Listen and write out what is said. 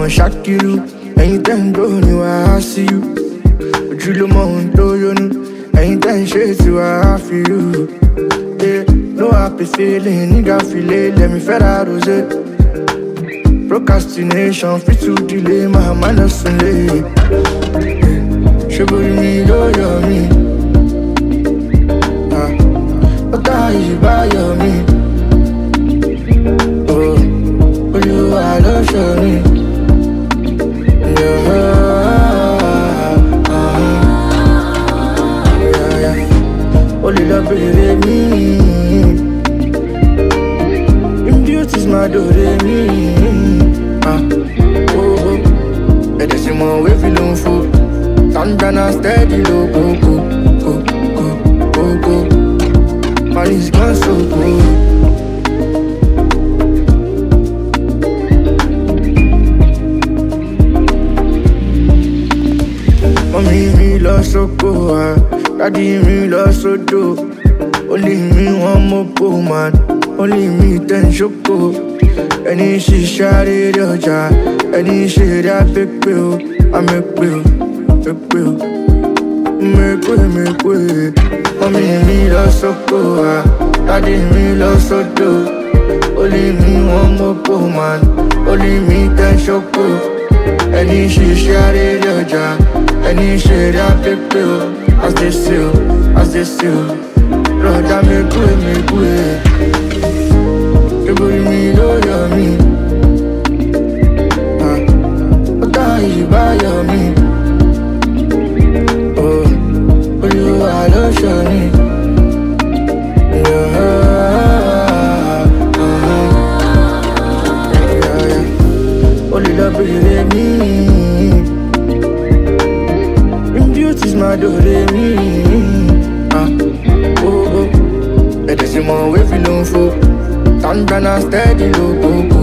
on Shakiru. Anytime go you I see you. But you look more you know. Anytime shades you I feel you. Yeah, no happy feeling, nigga feel it. Let me fed out of it. Procrastination, fit to delay my manners and lay. Should me, yo, me. But I buy your me. Oh, you are the show me. Yeah, yeah. Only love baby me. In beauty's my do me. Oh, it is more way feeling full. Tandana steady low, go. Money's gone so good. Mommy, me lost so cool. Daddy, me lost so dope. Only me one more poor man. Only me 10 choco. Any she shot it, your jar. Any shit that big bill. I make bill. Make way. Mommy, me lost so cool. Daddy, me lost so dope. Only me one more poor man. Only me 10 choco. Any she shot it, your jar. Any shit that big bill. As they still. Brother, make way. You bring me loyal me. But I buy your me. Oh, you are the show me. Yeah. Only love baby me. In beauty's my do me. Oh, it is more way feeling full. Tandana steady low, go.